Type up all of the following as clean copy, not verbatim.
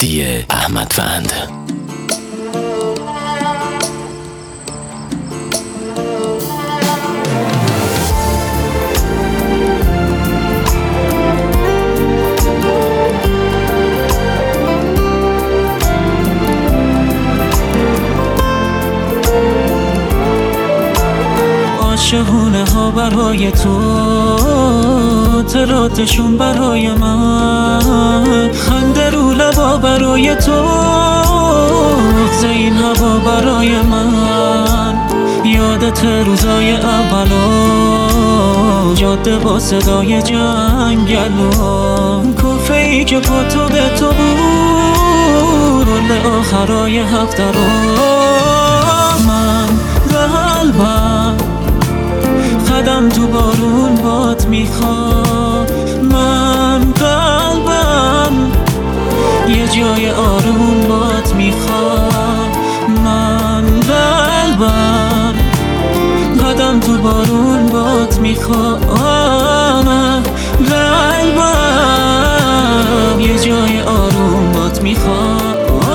مهدی احمدوند. شهونه ها برای تو، تراتشون برای من، خنده رو لبا برای تو، زین هوا برای من. یادت روزای اولو، جاده با صدای جنگلو، کافه ای که با تو به تو بود، رول آخرای هفته رو. من قلبم قدم تو بارون باد میخواد، من قلبم یه جای آروم باد میخواد، من قلبم قدم تو بارون باد میخواد، من قلبم یه جای آروم باد میخواد.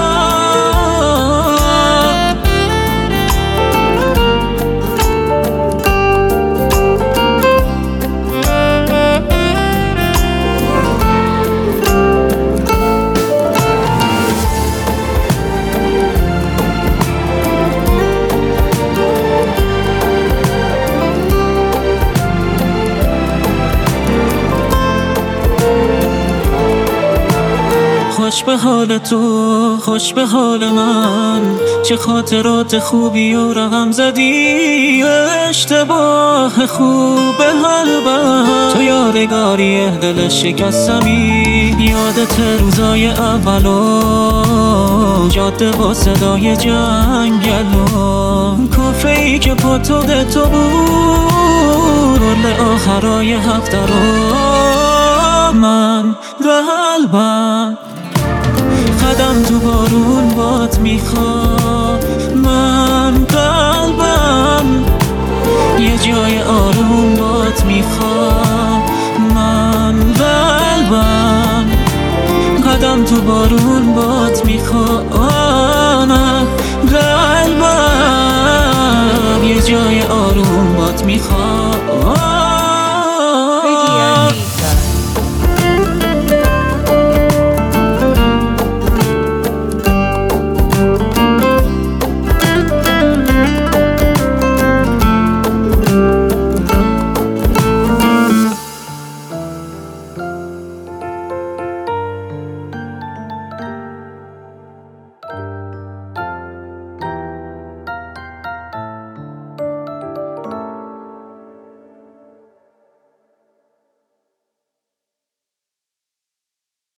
خوش به حال تو، خوش به حال من، چه خاطرات خوبی و رقم زدی. اشتباه خوب قلبم تو، یادگاری دل شکستمی. یادت روزای اولو، جاده با صدای جنگلو، کافه ای که با تو به تو بود، رول آخرای هفته رو. من قلبم قدم تو بارون باد میخواد، من قلبم یه جای آروم باد میخواد، من قلبم قدم تو بارون باد میخواد، من قلبم یه جای آروم باد میخواد.